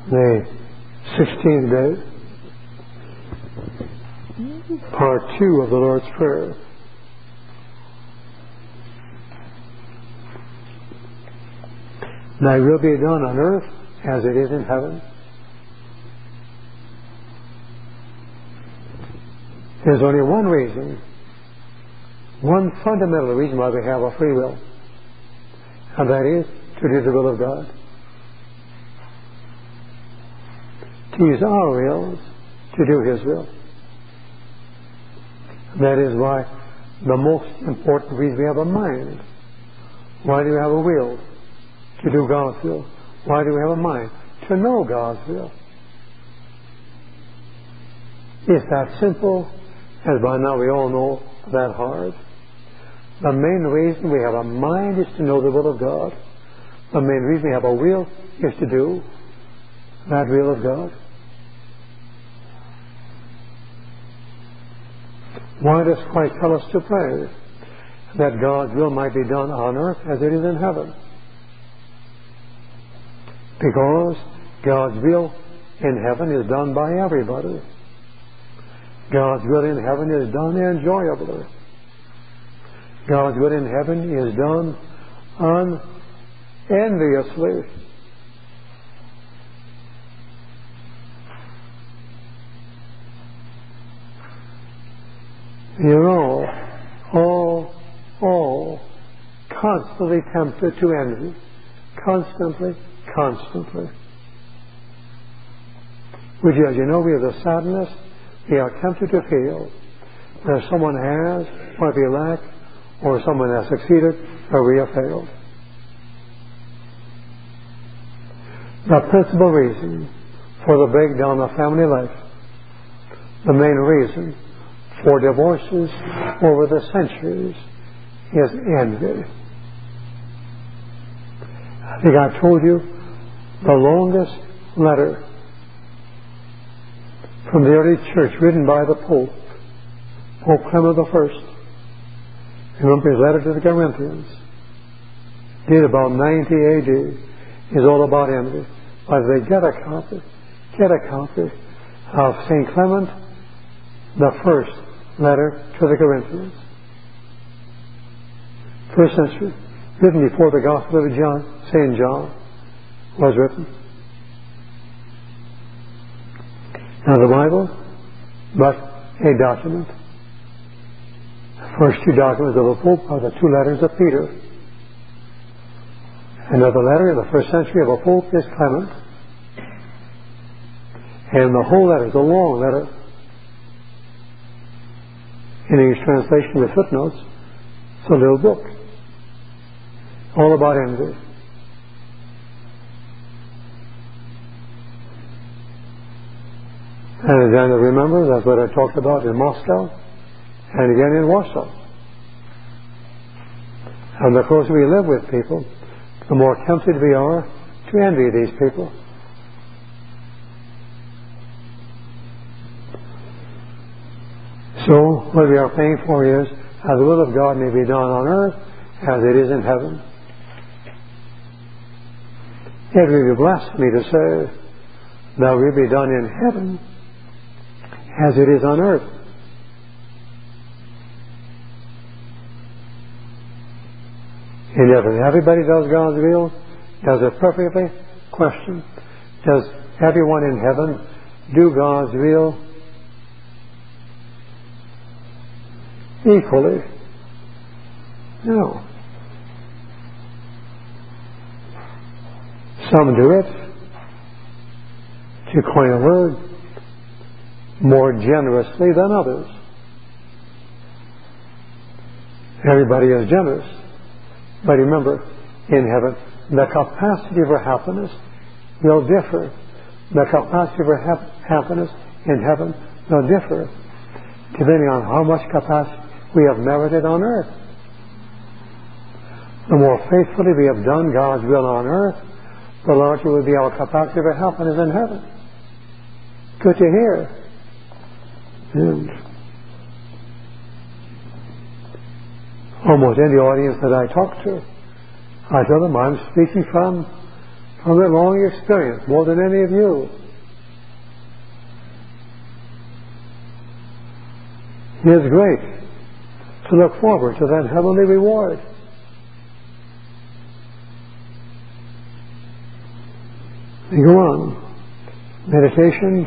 the 16th day, part 2 of the Lord's Prayer. Thy will be done on earth as it is in heaven. There's only one reason, one fundamental reason why we have a free will, and that is to do the will of God. To use our wills to do His will. That is why the most important reason we have a mind. Why do we have a will? To do God's will. Why do we have a mind? To know God's will. It's that simple, as by now we all know, that hard. The main reason we have a mind is to know the will of God. The main reason we have a will is to do that will of God. Why does Christ tell us to pray? That God's will might be done on earth as it is in heaven. Because God's will in heaven is done by everybody. God's will in heaven is done enjoyably. God's will in heaven is done unenviously. You're all constantly tempted to envy. Constantly. Which, as you know, we have the sadness, we are tempted to feel that someone has what we lack, or someone has succeeded, or we have failed. The principal reason for the breakdown of family life, the main reason for divorces over the centuries, is envy. I think I told you the longest letter from the early church written by the Pope Clement I. Remember his letter to the Corinthians, dated about 90 AD, is all about envy. But they get a copy of St. Clement, the first letter to the Corinthians. First century, written before the Gospel of St. John was written. Now the Bible, but a document. The first two documents of the Pope are the two letters of Peter. Another letter in the first century of the Pope is Clement. And the whole letter is a long letter. In English translation with footnotes, it's a little book. All about envy. And as I remember, that's what I talked about in Moscow and again in Warsaw. And the closer we live with people, the more tempted we are to envy these people. So, what we are praying for is, as the will of God may be done on earth as it is in heaven. It would be blasphemy to say, Thy will be done in heaven as it is on earth. In heaven, everybody does God's will, does it perfectly. Question: does everyone in heaven do God's will equally? No. Some do it, to coin a word, more generously than others. Everybody is generous. But remember, in heaven, the capacity for happiness will differ. The capacity for happiness in heaven will differ depending on how much capacity we have merited on earth. The more faithfully we have done God's will on earth, the larger will be our capacity for happiness in heaven. Good to hear. And almost any audience that I talk to, I tell them I'm speaking from from a long experience, more than any of you. He is great to look forward to that heavenly reward. We go on. Meditation.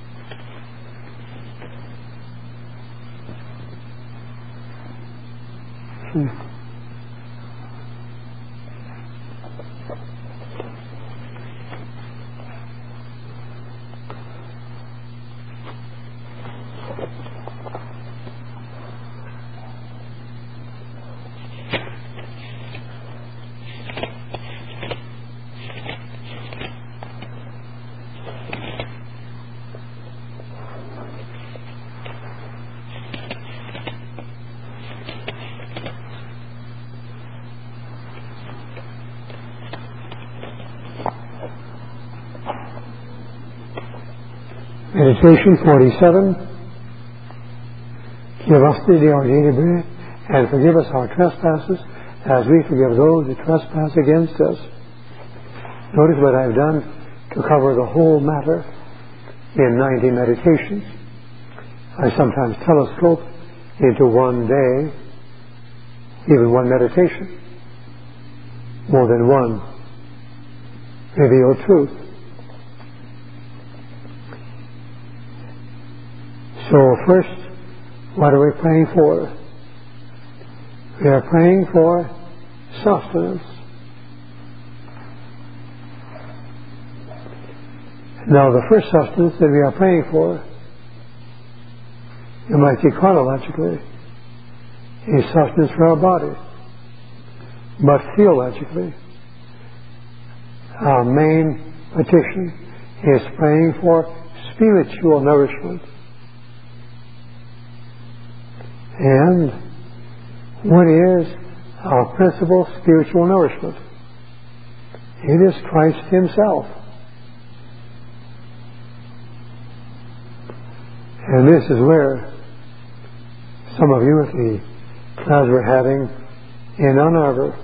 Meditation 47. Give us this day our daily bread, and forgive us our trespasses, as we forgive those who trespass against us. Notice what I've done to cover the whole matter in 90 meditations. I sometimes telescope into one day, even one meditation, more than one revealed truth. So first, what are we praying for? We are praying for sustenance. Now the first sustenance that we are praying for, you might see chronologically, is sustenance for our body. But theologically, our main petition is praying for spiritual nourishment. And what is our principal spiritual nourishment? It is Christ Himself. And this is where some of you at the class we're having in Ann Arbor,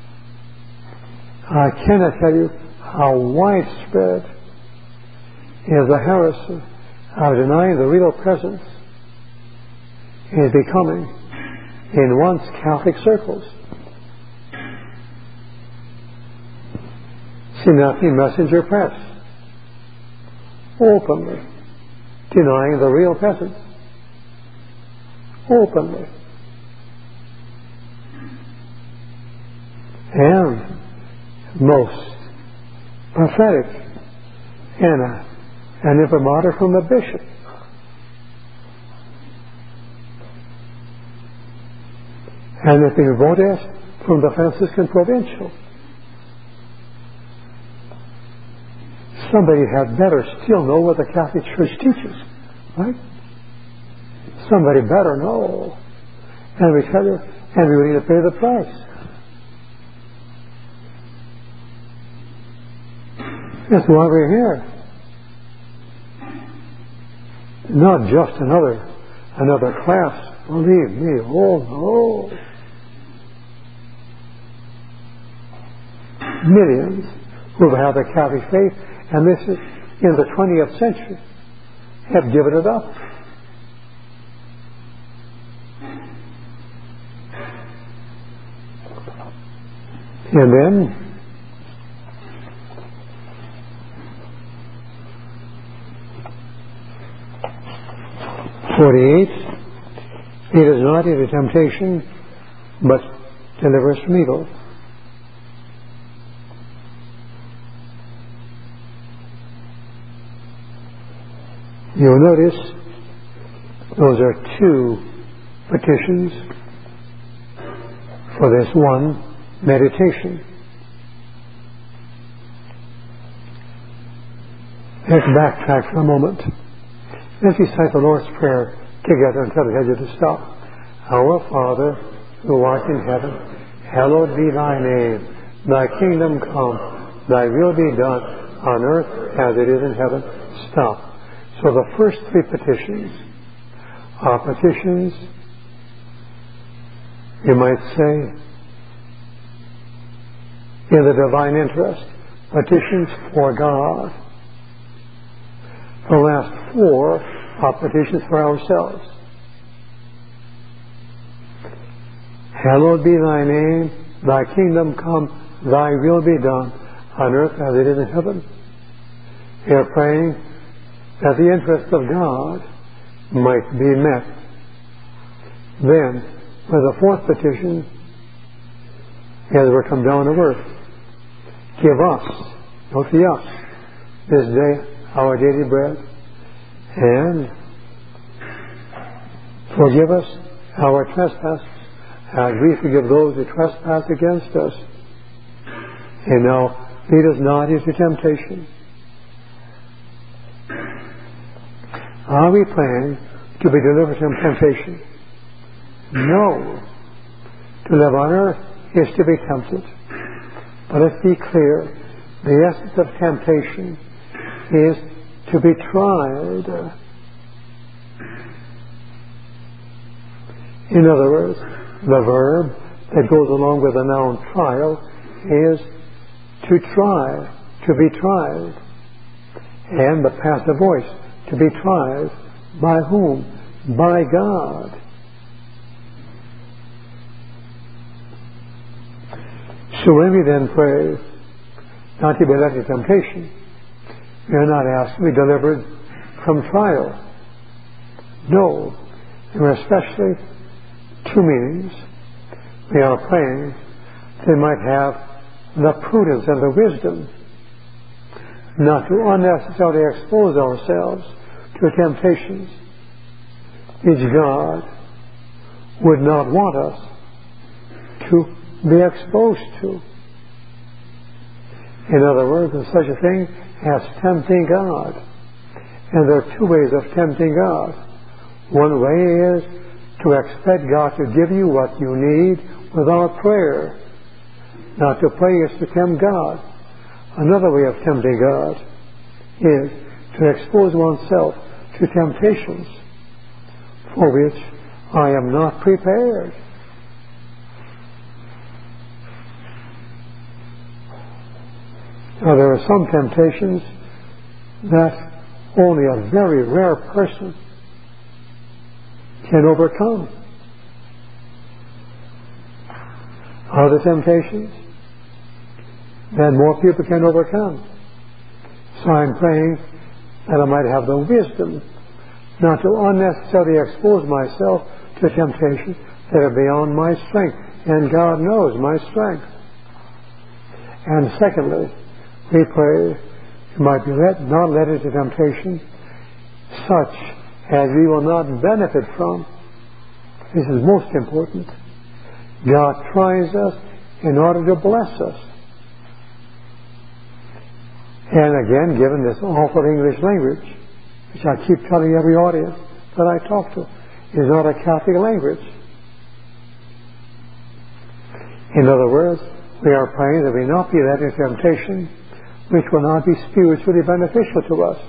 I cannot tell you how widespread is the heresy of denying the real presence is becoming in once Catholic circles. Synoptic messenger press openly denying the real presence. Openly. And most prophetic an imprimatur from the bishop. And if the votes from the Franciscan Provincial. Somebody had better still know what the Catholic Church teaches, right? Somebody better know. And we tell you, and we will need to pay the price. That's why we're here. Not just another class. Believe me, oh no. Millions who have the Catholic faith, and this is in the 20th century, have given it up. And then it is not into temptation, but deliver us from evil. You'll notice those are two petitions for this one meditation. Let's backtrack for a moment. Let's recite the Lord's Prayer together until I tell you to stop. Our Father, who art in heaven, hallowed be thy name. Thy kingdom come, thy will be done on earth as it is in heaven. Stop. So the first three petitions are petitions, you might say, in the divine interest. petitions for God. The last 4 are petitions for ourselves. Hallowed be thy name, thy kingdom come, thy will be done on earth as it is in heaven. We are praying that the interests of God might be met. Then, with the 4th petition, as we come down to earth, give us, not the us, this day our daily bread, and forgive us our trespasses, as we forgive those who trespass against us. And now, lead us not into temptation. Are we praying to be delivered from temptation? No. To live on earth is to be tempted. But let's be clear. The essence of temptation is to be tried. In other words, the verb that goes along with the noun trial is to try, to be tried. And the passive voice, to be tried by whom? By God. So when we then pray not to be led into temptation, we are not asked to be delivered from trial. No. There are especially 2 meanings. We are praying they might have the prudence and the wisdom not to unnecessarily expose ourselves to temptations which God would not want us to be exposed to. In other words, there's such a thing as tempting God. And there are 2 ways of tempting God. One way is to expect God to give you what you need without prayer. Not to pray is to tempt God. Another way of tempting God is to expose oneself to temptations for which I am not prepared. Now, there are some temptations that only a very rare person can overcome. Other temptations that more people can overcome. So I'm praying that I might have the wisdom not to unnecessarily expose myself to temptations that are beyond my strength. And God knows my strength. And secondly, we pray you might be not led into temptation such as we will not benefit from. This is most important. God tries us in order to bless us. And again, given this awful English language, which I keep telling every audience that I talk to, is not a Catholic language. In other words, we are praying that we not be led into temptation which will not be spiritually beneficial to us.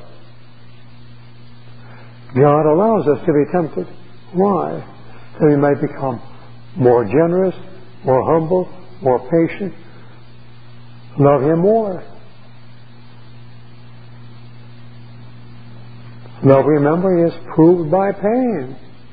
God allows us to be tempted. Why? That we might become more generous, more humble, more patient, love Him more. Love, remember, is proved by pain.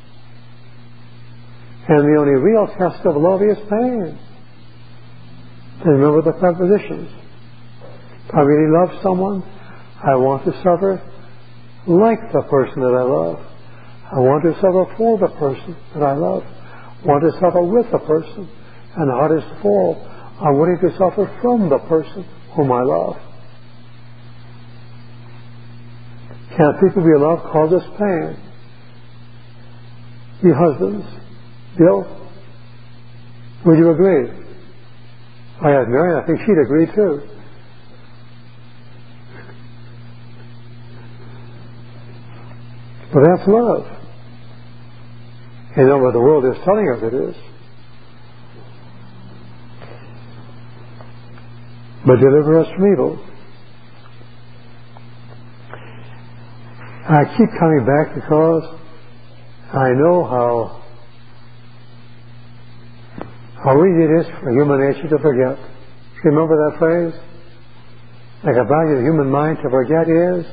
And the only real test of love is pain. And remember the prepositions. If I really love someone, I want to suffer like the person that I love. I want to suffer for the person that I love. I want to suffer with the person. And the hardest of all, I'm willing to suffer from the person whom I love. Can people we love cause us pain? You husbands, Bill, would you agree? If I had Mary, I think she'd agree too. But that's love. You know what the world is telling us it is. But deliver us from evil. I keep coming back because I know how easy it is for human nature to forget. Remember that phrase? the capacity of the human mind to forget is.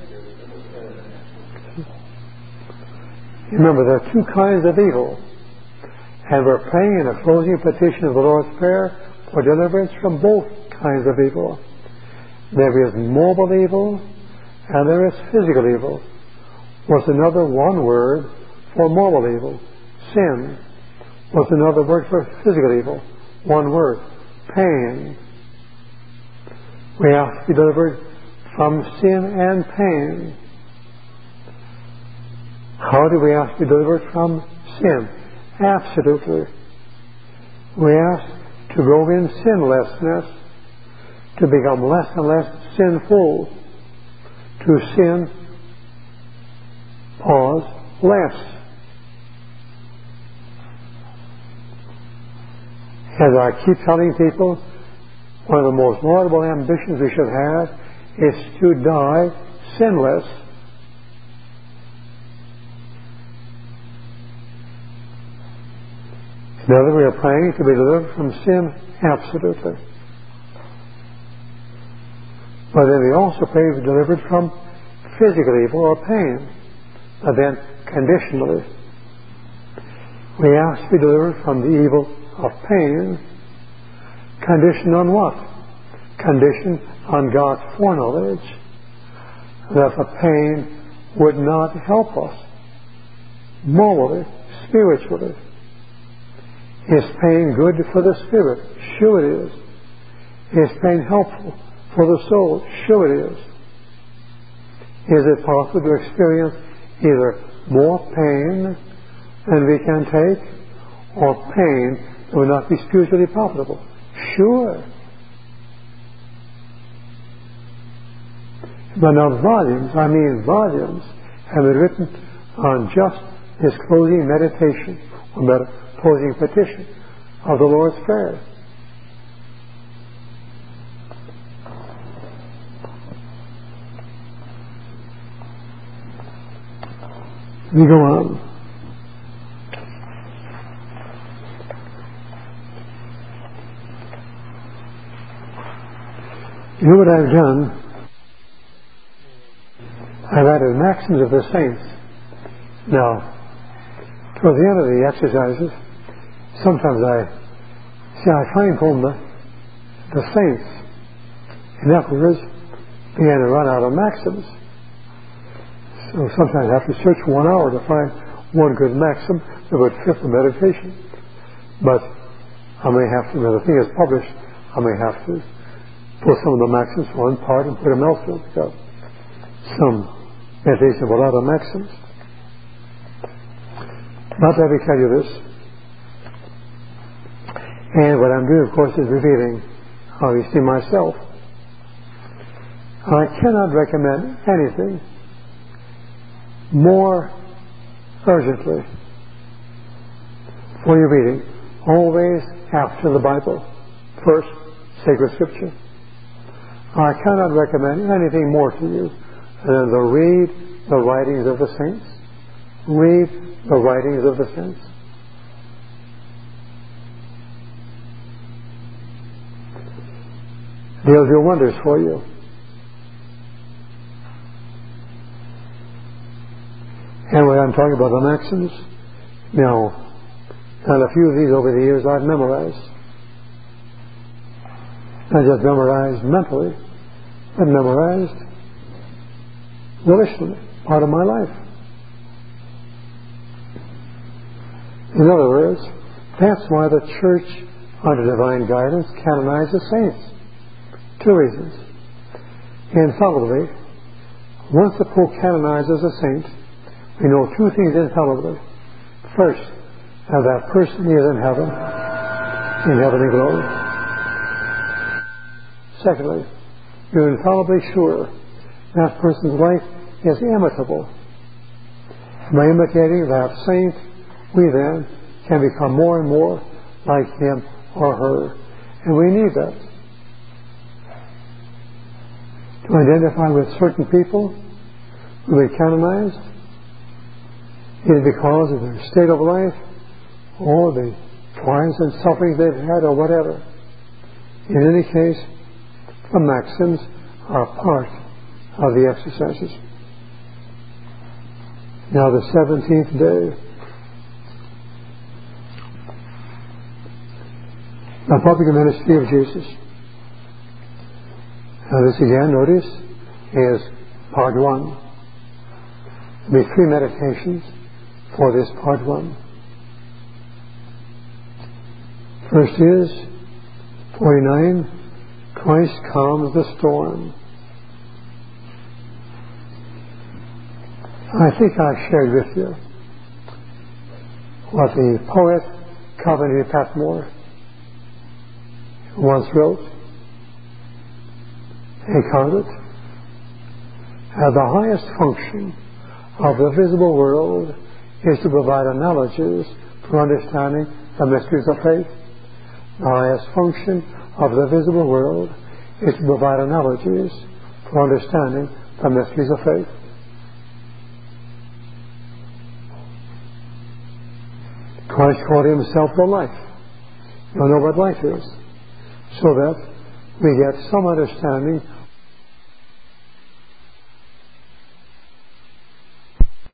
Remember, there are two kinds of evil. And we're praying in a closing petition of the Lord's Prayer for deliverance from both kinds of evil. There is mobile evil and there is physical evil. What's another one word for mobile evil? Sin. What's another word for physical evil? One word. Pain. We have to be delivered from sin and pain. How do we have to be delivered from sin? Absolutely. We ask to grow in sinlessness, to become less and less sinful, to sin, less. As I keep telling people, one of the most laudable ambitions we should have is to die sinless. Now that we are praying to be delivered from sin, absolutely. But then we also pray to be delivered from physical evil or pain. But then conditionally. We ask to be delivered from the evil of pain. Conditioned on what? Conditioned on God's foreknowledge that the pain would not help us morally, spiritually. Is pain good for the spirit? Sure it is. Is pain helpful for the soul? Sure it is. Is it possible to experience either more pain than we can take or pain that would not be spiritually profitable? Sure. But now volumes have been written on just this closing meditation, or closing petition of the Lord's Prayer. We go on. You know what I've done? I've added maxims of the saints. Now, toward the end of the exercises, sometimes I find home the saints in afterwards began to run out of maxims. So sometimes I have to search 1 hour to find one good maxim that would fit the meditation. But I may have to, when the thing is published, I may have to pull some of the maxims from one part and put them elsewhere. Because some meditation with a lot of maxims. But let me tell you this. And what I'm doing, of course, is revealing how you see myself. I cannot recommend anything more urgently for your reading, always after the Bible. First, sacred scripture. I cannot recommend anything more to you than to read the writings of the saints. Read the writings of the saints. They'll do wonders for you. And when I'm talking about the maxims, now, and a few of these over the years I've memorized. Not just memorized mentally, but memorized volitionally, part of my life. In other words, that's why the Church, under divine guidance, canonizes saints. Two reasons. Infallibly, once the Pope canonizes a saint, we know two things infallibly. First, that person is in heavenly glory. Secondly, you're infallibly sure that person's life is imitable. By imitating that saint, we then can become more and more like him or her. And we need that. To identify with certain people who have been canonized, either because of their state of life or the trials and sufferings they've had or whatever. In any case, the maxims are part of the exercises. Now the 17th day. The public ministry of Jesus. Now this again, notice, is part 1. There'll be 3 meditations for this part 1. First is 49, Christ calms the storm. I think I've shared with you what the poet Coventry Patmore once wrote. He called it, the highest function of the visible world is to provide analogies for understanding the mysteries of faith. The highest function of the visible world is to provide analogies for understanding the mysteries of faith. Christ called himself the life. You know what life is, so that we get some understanding